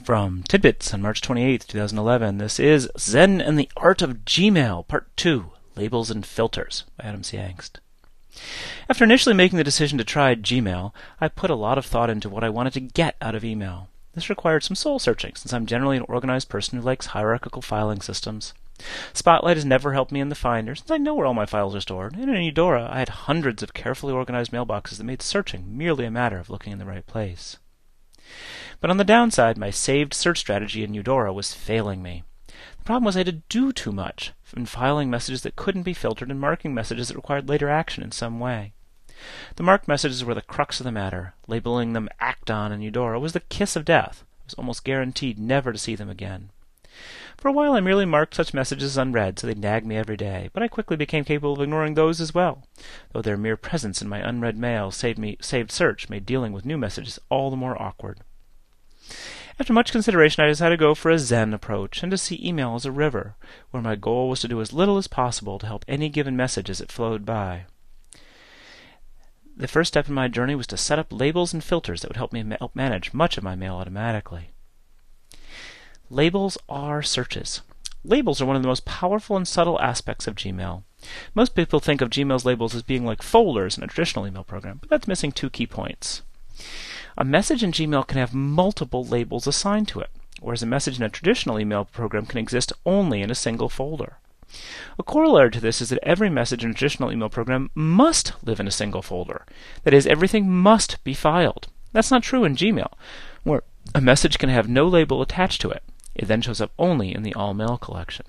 From Tidbits on March 28, 2011, this is Zen and the Art of Gmail, Part 2, Labels and Filters, by Adam C. Angst. After initially making the decision to try Gmail, I put a lot of thought into what I wanted to get out of email. This required some soul-searching, since I'm generally an organized person who likes hierarchical filing systems. Spotlight has never helped me in the Finder, since I know where all my files are stored, and in Eudora I had hundreds of carefully organized mailboxes that made searching merely a matter of looking in the right place. But on the downside, my saved search strategy in Eudora was failing me. The problem was I had to do too much in filing messages that couldn't be filtered and marking messages that required later action in some way. The marked messages were the crux of the matter. Labeling them Act On in Eudora was the kiss of death. I was almost guaranteed never to see them again. For a while I merely marked such messages as unread, so they nagged me every day, but I quickly became capable of ignoring those as well, though their mere presence in my unread mail saved search made dealing with new messages all the more awkward. After much consideration, I decided to go for a Zen approach and to see email as a river, where my goal was to do as little as possible to help any given message as it flowed by. The first step in my journey was to set up labels and filters that would help me manage much of my mail automatically. Labels are searches. Labels are one of the most powerful and subtle aspects of Gmail. Most people think of Gmail's labels as being like folders in a traditional email program, but that's missing two key points. A message in Gmail can have multiple labels assigned to it, whereas a message in a traditional email program can exist only in a single folder. A corollary to this is that every message in a traditional email program must live in a single folder. That is, everything must be filed. That's not true in Gmail, where a message can have no label attached to it. It then shows up only in the All Mail collection.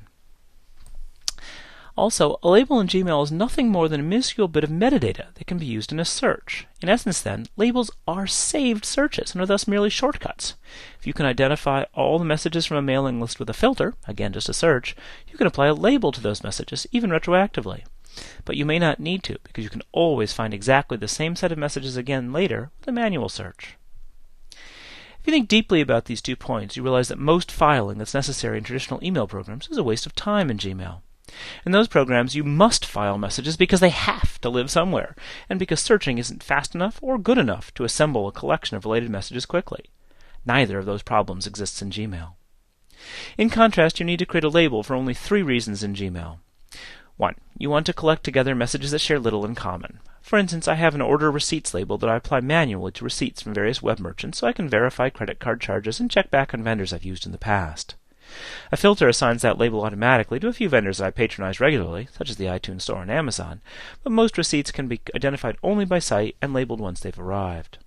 Also, a label in Gmail is nothing more than a minuscule bit of metadata that can be used in a search. In essence, then, labels are saved searches and are thus merely shortcuts. If you can identify all the messages from a mailing list with a filter, again just a search, you can apply a label to those messages, even retroactively. But you may not need to, because you can always find exactly the same set of messages again later with a manual search. If you think deeply about these 2 points, you realize that most filing that's necessary in traditional email programs is a waste of time in Gmail. In those programs, you must file messages because they have to live somewhere, and because searching isn't fast enough or good enough to assemble a collection of related messages quickly. Neither of those problems exists in Gmail. In contrast, you need to create a label for only 3 reasons in Gmail. 1. You want to collect together messages that share little in common. For instance, I have an order receipts label that I apply manually to receipts from various web merchants so I can verify credit card charges and check back on vendors I've used in the past. A filter assigns that label automatically to a few vendors that I patronize regularly, such as the iTunes Store and Amazon, but most receipts can be identified only by site and labeled once they've arrived.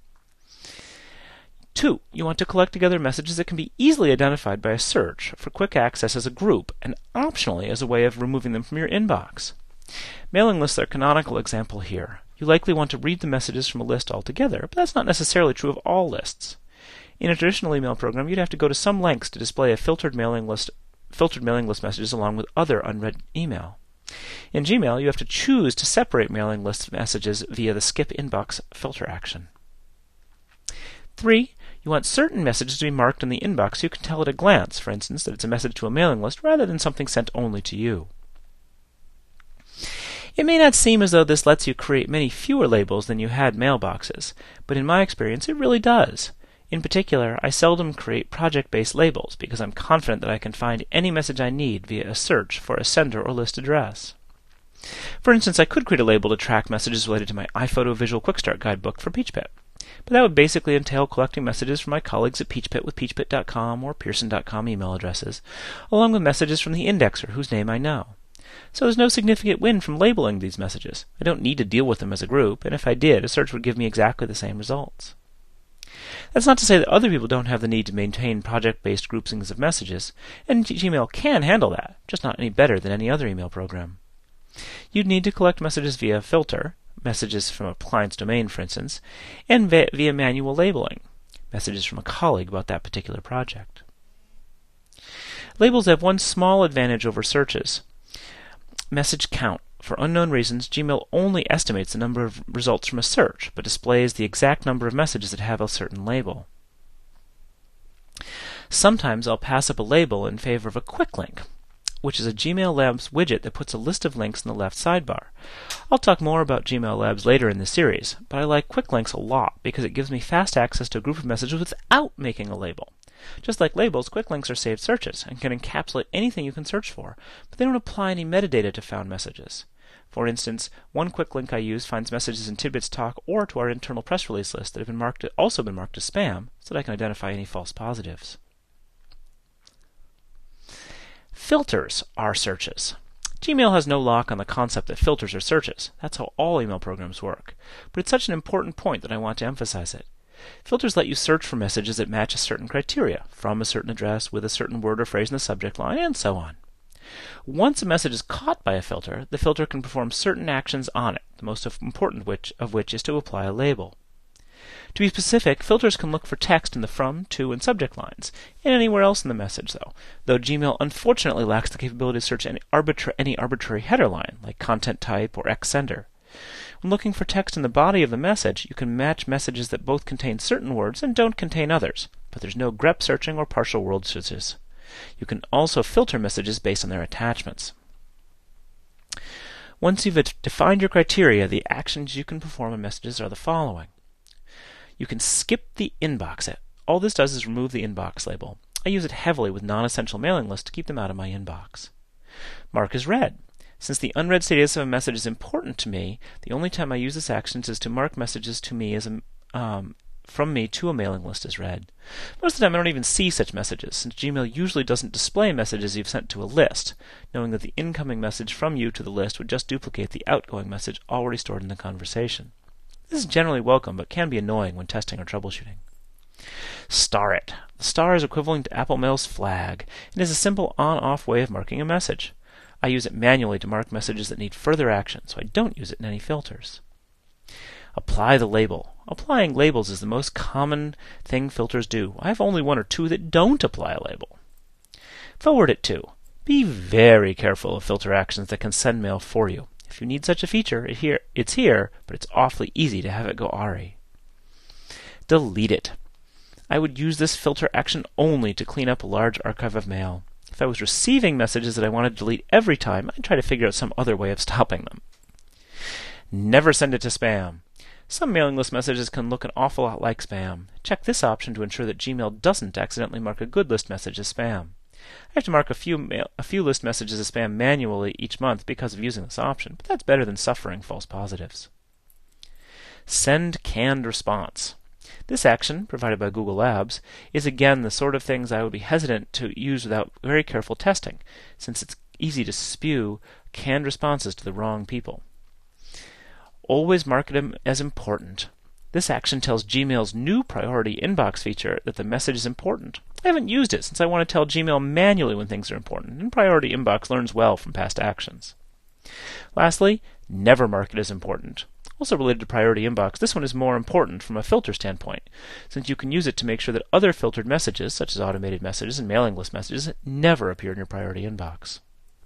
2. You want to collect together messages that can be easily identified by a search for quick access as a group, and optionally as a way of removing them from your inbox. Mailing lists are a canonical example here. You likely want to read the messages from a list altogether, but that's not necessarily true of all lists. In a traditional email program, you'd have to go to some lengths to display a filtered mailing list messages along with other unread email. In Gmail, you have to choose to separate mailing list messages via the skip inbox filter action. 3. You want certain messages to be marked in the inbox so you can tell at a glance, for instance, that it's a message to a mailing list rather than something sent only to you. It may not seem as though this lets you create many fewer labels than you had mailboxes, but in my experience it really does. In particular, I seldom create project-based labels because I'm confident that I can find any message I need via a search for a sender or list address. For instance, I could create a label to track messages related to my iPhoto Visual Quick Start guidebook for Peachpit, but that would basically entail collecting messages from my colleagues at Peachpit with peachpit.com or pearson.com email addresses, along with messages from the indexer whose name I know. So there's no significant win from labeling these messages. I don't need to deal with them as a group, and if I did, a search would give me exactly the same results. That's not to say that other people don't have the need to maintain project-based groupings of messages, and Gmail can handle that, just not any better than any other email program. You'd need to collect messages via a filter, messages from a client's domain, for instance, and via manual labeling, messages from a colleague about that particular project. Labels have one small advantage over searches: message count. For unknown reasons, Gmail only estimates the number of results from a search, but displays the exact number of messages that have a certain label. Sometimes I'll pass up a label in favor of a quick link, which is a Gmail Labs widget that puts a list of links in the left sidebar. I'll talk more about Gmail Labs later in the series, but I like quick links a lot because it gives me fast access to a group of messages without making a label. Just like labels, quick links are saved searches and can encapsulate anything you can search for, but they don't apply any metadata to found messages. For instance, one quick link I use finds messages in Tidbits Talk or to our internal press release list that have also been marked as spam, so that I can identify any false positives. Filters are searches. Gmail has no lock on the concept that filters are searches. That's how all email programs work. But it's such an important point that I want to emphasize it. Filters let you search for messages that match a certain criteria, from a certain address, with a certain word or phrase in the subject line, and so on. Once a message is caught by a filter, the filter can perform certain actions on it, the most important of which is to apply a label. To be specific, filters can look for text in the from, to, and subject lines, and anywhere else in the message, though Gmail unfortunately lacks the capability to search any arbitrary header line, like content type or xsender. When looking for text in the body of the message, you can match messages that both contain certain words and don't contain others, but there's no grep searching or partial word searches. You can also filter messages based on their attachments. Once you've defined your criteria, the actions you can perform on messages are the following. You can skip the inbox. All this does is remove the inbox label. I use it heavily with non-essential mailing lists to keep them out of my inbox. Mark as read. Since the unread status of a message is important to me, the only time I use this action is to mark messages to me as from me to a mailing list as read. Most of the time I don't even see such messages, since Gmail usually doesn't display messages you've sent to a list, knowing that the incoming message from you to the list would just duplicate the outgoing message already stored in the conversation. This is generally welcome, but can be annoying when testing or troubleshooting. Star it. The star is equivalent to Apple Mail's flag, and is a simple on-off way of marking a message. I use it manually to mark messages that need further action, so I don't use it in any filters. Apply the label. Applying labels is the most common thing filters do. I have only one or two that don't apply a label. Forward it to. Be very careful of filter actions that can send mail for you. If you need such a feature, it's here, but it's awfully easy to have it go ARI. Delete it. I would use this filter action only to clean up a large archive of mail. If I was receiving messages that I wanted to delete every time, I'd try to figure out some other way of stopping them. Never send it to spam. Some mailing list messages can look an awful lot like spam. Check this option to ensure that Gmail doesn't accidentally mark a good list message as spam. I have to mark a few list messages as spam manually each month because of using this option, but that's better than suffering false positives. Send canned response. This action, provided by Google Labs, is again the sort of things I would be hesitant to use without very careful testing, since it's easy to spew canned responses to the wrong people. Always mark them as important. This action tells Gmail's new priority inbox feature that the message is important. I haven't used it since I want to tell Gmail manually when things are important, and priority inbox learns well from past actions. Lastly, never mark it as important. Also related to priority inbox, this one is more important from a filter standpoint, since you can use it to make sure that other filtered messages, such as automated messages and mailing list messages, never appear in your priority inbox.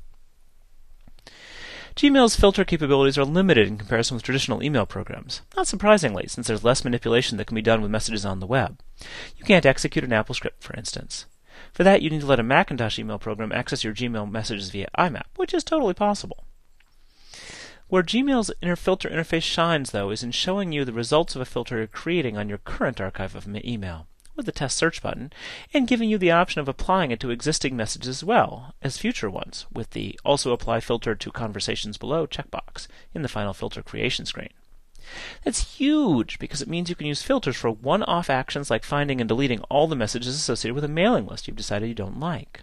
Gmail's filter capabilities are limited in comparison with traditional email programs, not surprisingly, since there's less manipulation that can be done with messages on the web. You can't execute an Apple script, for instance. For that, you need to let a Macintosh email program access your Gmail messages via IMAP, which is totally possible. Where Gmail's filter interface shines, though, is in showing you the results of a filter you're creating on your current archive of email, with the test search button, and giving you the option of applying it to existing messages as well as future ones, with the Also Apply Filter to Conversations Below checkbox in the final filter creation screen. That's huge, because it means you can use filters for one-off actions like finding and deleting all the messages associated with a mailing list you've decided you don't like.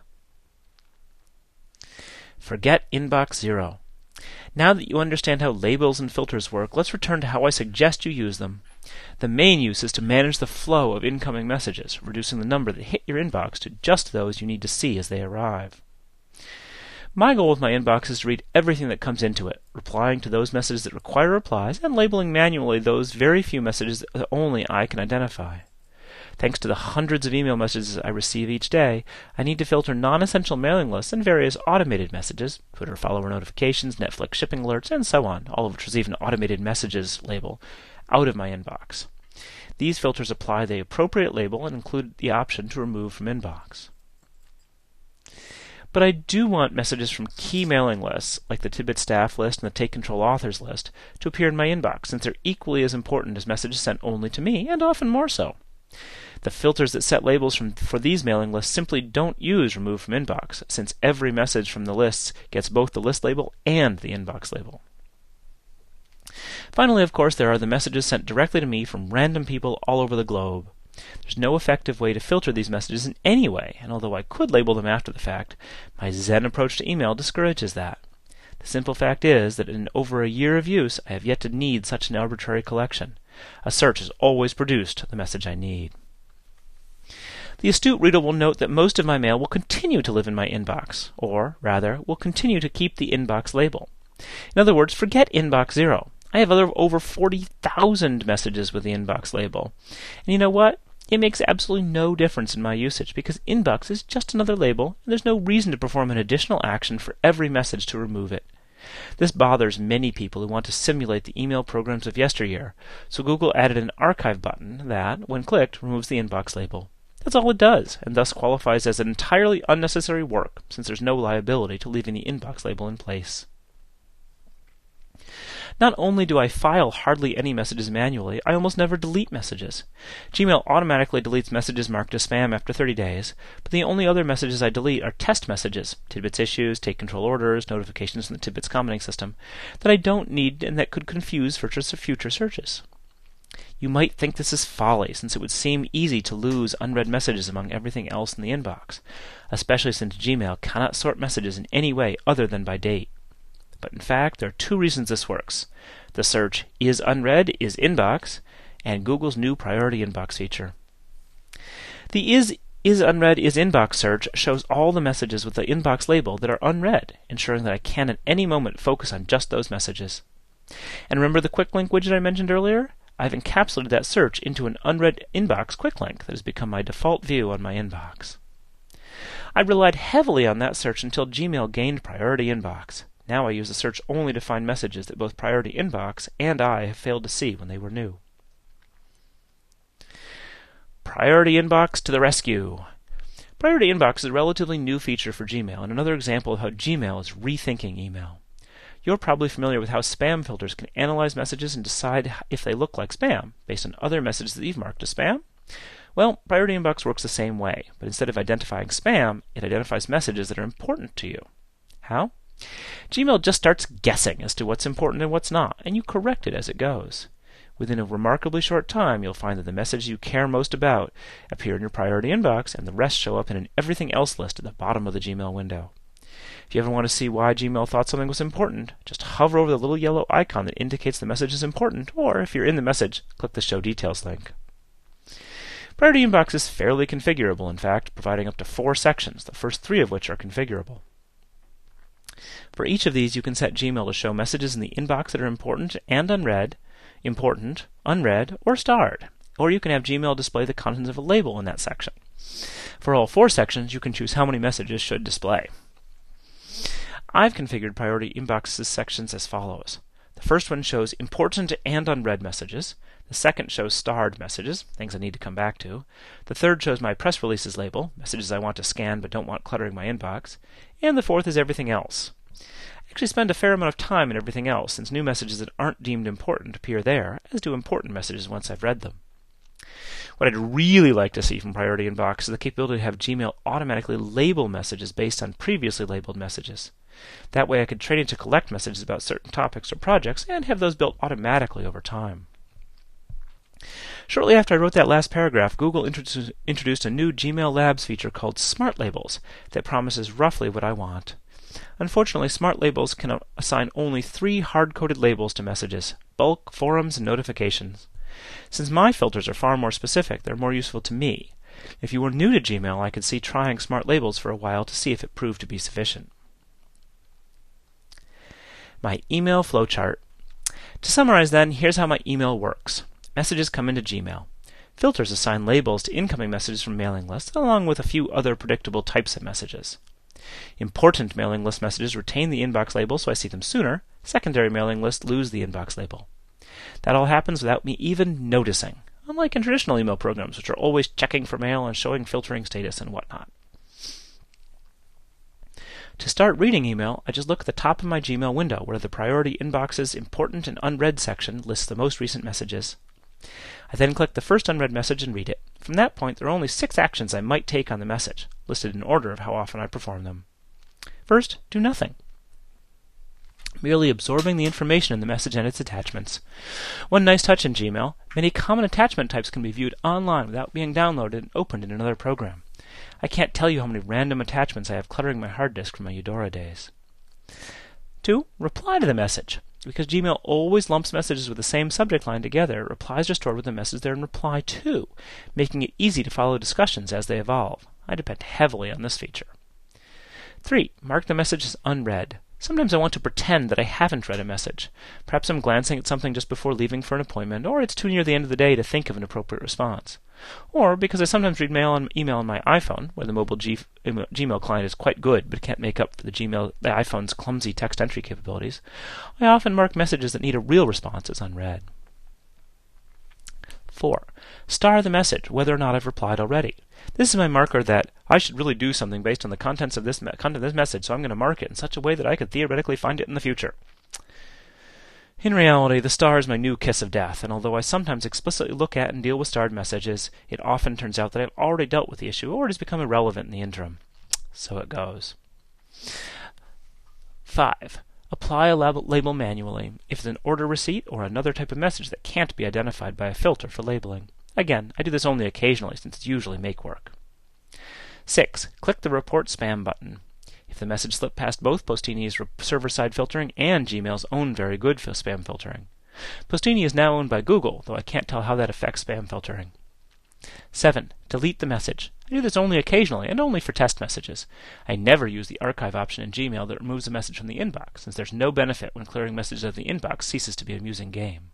Forget Inbox Zero. Now that you understand how labels and filters work, let's return to how I suggest you use them. The main use is to manage the flow of incoming messages, reducing the number that hit your inbox to just those you need to see as they arrive. My goal with my inbox is to read everything that comes into it, replying to those messages that require replies, and labeling manually those very few messages that only I can identify. Thanks to the hundreds of email messages I receive each day, I need to filter non-essential mailing lists and various automated messages, Twitter follower notifications, Netflix shipping alerts, and so on, all of which receive an automated messages label, out of my inbox. These filters apply the appropriate label and include the option to remove from inbox. But I do want messages from key mailing lists, like the Tidbit staff list and the Take Control authors list, to appear in my inbox, since they're equally as important as messages sent only to me, and often more so. The filters that set labels for these mailing lists simply don't use remove from inbox, since every message from the lists gets both the list label and the inbox label. Finally, of course, there are the messages sent directly to me from random people all over the globe. There's no effective way to filter these messages in any way, and although I could label them after the fact, my Zen approach to email discourages that. The simple fact is that in over a year of use, I have yet to need such an arbitrary collection. A search has always produced the message I need. The astute reader will note that most of my mail will continue to live in my inbox, or, rather, will continue to keep the inbox label. In other words, forget inbox 0. I have over 40,000 messages with the inbox label. And you know what? It makes absolutely no difference in my usage, because inbox is just another label, and there's no reason to perform an additional action for every message to remove it. This bothers many people who want to simulate the email programs of yesteryear, so Google added an archive button that, when clicked, removes the inbox label. That's all it does, and thus qualifies as an entirely unnecessary work, since there's no liability to leaving the inbox label in place. Not only do I file hardly any messages manually, I almost never delete messages. Gmail automatically deletes messages marked as spam after 30 days, but the only other messages I delete are test messages, Tidbits issues, take control orders, notifications from the Tidbits commenting system, that I don't need and that could confuse for future searches. You might think this is folly, since it would seem easy to lose unread messages among everything else in the inbox, especially since Gmail cannot sort messages in any way other than by date. But in fact, there are two reasons this works. The search is unread is inbox, and Google's new priority inbox feature. The is unread is inbox search shows all the messages with the inbox label that are unread, ensuring that I can at any moment focus on just those messages. And remember the quick link widget I mentioned earlier? I've encapsulated that search into an unread inbox quick link that has become my default view on my inbox. I relied heavily on that search until Gmail gained priority inbox. Now I use the search only to find messages that both Priority Inbox and I have failed to see when they were new. Priority Inbox to the rescue! Priority Inbox is a relatively new feature for Gmail and another example of how Gmail is rethinking email. You're probably familiar with how spam filters can analyze messages and decide if they look like spam based on other messages that you've marked as spam. Well, Priority Inbox works the same way, but instead of identifying spam, it identifies messages that are important to you. How? Gmail just starts guessing as to what's important and what's not, and you correct it as it goes. Within a remarkably short time, you'll find that the messages you care most about appear in your priority inbox, and the rest show up in an everything else list at the bottom of the Gmail window. If you ever want to see why Gmail thought something was important, just hover over the little yellow icon that indicates the message is important, or if you're in the message, click the Show Details link. Priority Inbox is fairly configurable, in fact, providing up to 4 sections, the first 3 of which are configurable. For each of these, you can set Gmail to show messages in the inbox that are important and unread, important, unread, or starred. Or you can have Gmail display the contents of a label in that section. For all 4 sections, you can choose how many messages should display. I've configured Priority Inbox's sections as follows. The first one shows important and unread messages. The second shows starred messages, things I need to come back to. The third shows my press releases label, messages I want to scan but don't want cluttering my inbox. And the fourth is everything else. I actually spend a fair amount of time in everything else, since new messages that aren't deemed important appear there, as do important messages once I've read them. What I'd really like to see from Priority Inbox is the capability to have Gmail automatically label messages based on previously labeled messages. That way I could train it to collect messages about certain topics or projects and have those built automatically over time. Shortly after I wrote that last paragraph, Google introduced a new Gmail Labs feature called Smart Labels that promises roughly what I want. Unfortunately, Smart Labels can assign only 3 hard-coded labels to messages: bulk, forums, and notifications. Since my filters are far more specific, they're more useful to me. If you were new to Gmail, I could see trying Smart Labels for a while to see if it proved to be sufficient. My email flowchart. To summarize then, here's how my email works. Messages come into Gmail. Filters assign labels to incoming messages from mailing lists, along with a few other predictable types of messages. Important mailing list messages retain the inbox label so I see them sooner. Secondary mailing lists lose the inbox label. That all happens without me even noticing, unlike in traditional email programs, which are always checking for mail and showing filtering status and whatnot. To start reading email, I just look at the top of my Gmail window where the Priority Inbox's Important and Unread section lists the most recent messages. I then click the first unread message and read it. From that point, there are only 6 actions I might take on the message, listed in order of how often I perform them. First, do nothing, merely absorbing the information in the message and its attachments. One nice touch in Gmail, many common attachment types can be viewed online without being downloaded and opened in another program. I can't tell you how many random attachments I have cluttering my hard disk from my Eudora days. 2. Reply to the message. Because Gmail always lumps messages with the same subject line together, replies are stored with the message they're in reply to, making it easy to follow discussions as they evolve. I depend heavily on this feature. 3. Mark the message as unread. Sometimes I want to pretend that I haven't read a message. Perhaps I'm glancing at something just before leaving for an appointment, or it's too near the end of the day to think of an appropriate response. Or because I sometimes read email on my iPhone, where the mobile Gmail client is quite good but can't make up for the iPhone's clumsy text entry capabilities, I often mark messages that need a real response as unread. 4. Star the message, whether or not I've replied already. This is my marker that I should really do something based on the contents of this message, so I'm going to mark it in such a way that I could theoretically find it in the future. In reality, the star is my new kiss of death, and although I sometimes explicitly look at and deal with starred messages, it often turns out that I've already dealt with the issue, or it has become irrelevant in the interim. So it goes. 5. Apply a label manually if it's an order receipt or another type of message that can't be identified by a filter for labeling. Again, I do this only occasionally since it's usually make work. 6. Click the Report Spam button. If the message slipped past both Postini's server-side filtering and Gmail's own very good spam filtering. Postini is now owned by Google, though I can't tell how that affects spam filtering. 7. Delete the message. I do this only occasionally, and only for test messages. I never use the archive option in Gmail that removes a message from the inbox, since there's no benefit when clearing messages of the inbox ceases to be an amusing game.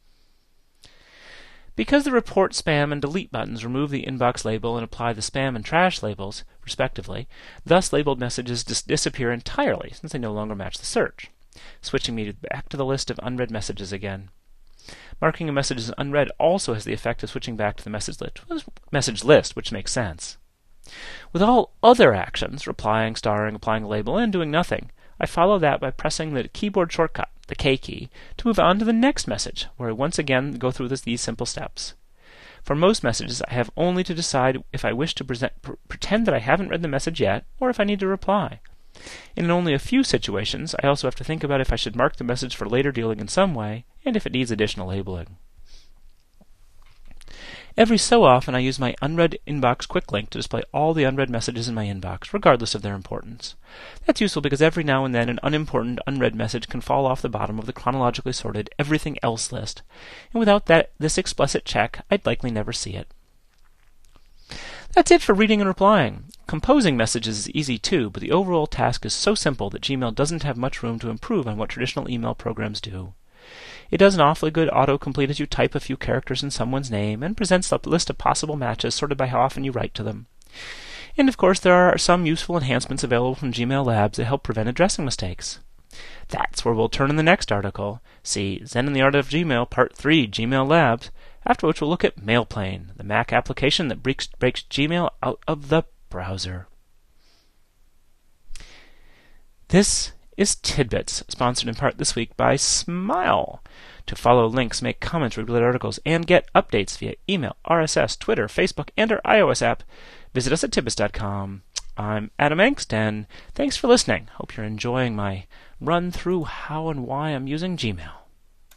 Because the Report Spam and Delete buttons remove the inbox label and apply the spam and trash labels, respectively, thus labeled messages disappear entirely, since they no longer match the search, switching me back to the list of unread messages again. Marking a message as unread also has the effect of switching back to the message list, which makes sense. With all other actions, replying, starring, applying a label, and doing nothing, I follow that by pressing the keyboard shortcut, the K key, to move on to the next message, where I once again go through these simple steps. For most messages, I have only to decide if I wish to pretend that I haven't read the message yet, or if I need to reply. In only a few situations, I also have to think about if I should mark the message for later dealing in some way, and if it needs additional labeling. Every so often, I use my Unread Inbox Quick Link to display all the unread messages in my inbox, regardless of their importance. That's useful because every now and then an unimportant unread message can fall off the bottom of the chronologically sorted Everything Else list, and without this explicit check, I'd likely never see it. That's it for reading and replying. Composing messages is easy too, but the overall task is so simple that Gmail doesn't have much room to improve on what traditional email programs do. It does an awfully good autocomplete as you type a few characters in someone's name, and presents a list of possible matches sorted by how often you write to them. And of course there are some useful enhancements available from Gmail Labs that help prevent addressing mistakes. That's where we'll turn in the next article. See Zen and the Art of Gmail, Part 3, Gmail Labs, after which we'll look at Mailplane, the Mac application that breaks Gmail out of the browser. This is Tidbits, sponsored in part this week by Smile. To follow links, make comments, read related articles, and get updates via email, RSS, Twitter, Facebook, and our iOS app, visit us at tidbits.com. I'm Adam Engst, and thanks for listening. Hope you're enjoying my run through how and why I'm using Gmail.